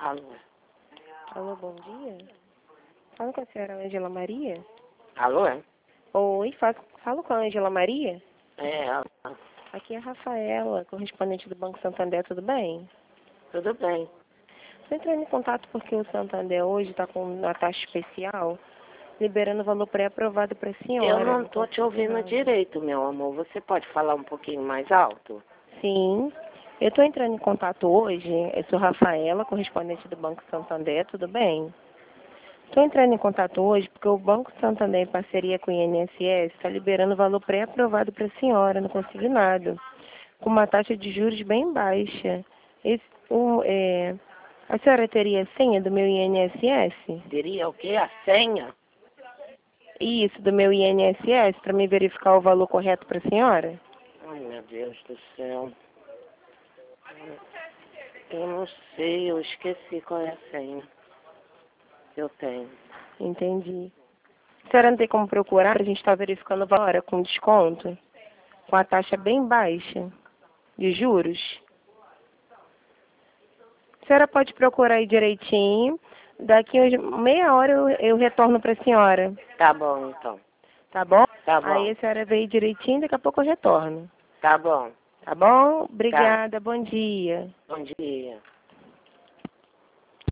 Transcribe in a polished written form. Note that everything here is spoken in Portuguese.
Alô? Alô, bom dia. Falo com a senhora Ângela Maria? Alô? Oi, falo com a Ângela Maria? Alô. Aqui é a Rafaela, correspondente do Banco Santander, tudo bem? Tudo bem. Estou entrando em contato porque o Santander hoje está com uma taxa especial, liberando o valor pré-aprovado para a senhora. Eu não estou te ouvindo direito, meu amor. Você pode falar um pouquinho mais alto? Sim. Eu estou entrando em contato hoje, eu sou Rafaela, correspondente do Banco Santander, tudo bem? Estou entrando em contato hoje porque o Banco Santander, em parceria com o INSS, está liberando o valor pré-aprovado para a senhora no consignado, com uma taxa de juros bem baixa. A senhora teria a senha do meu INSS? Teria o quê? A senha? Isso, do meu INSS, para me verificar o valor correto para a senhora? Ai, meu Deus do céu. Eu não sei, eu esqueci qual é a senha. Eu tenho. Entendi. A senhora não tem como procurar? A gente está verificando o valor com desconto, com a taxa bem baixa de juros. A senhora pode procurar aí direitinho. Daqui a meia hora eu retorno para a senhora. Tá bom, então. Tá bom? Tá bom. Aí a senhora vê direitinho, daqui a pouco eu retorno. Tá bom. Tá bom? Tá. Obrigada, bom dia. Bom dia.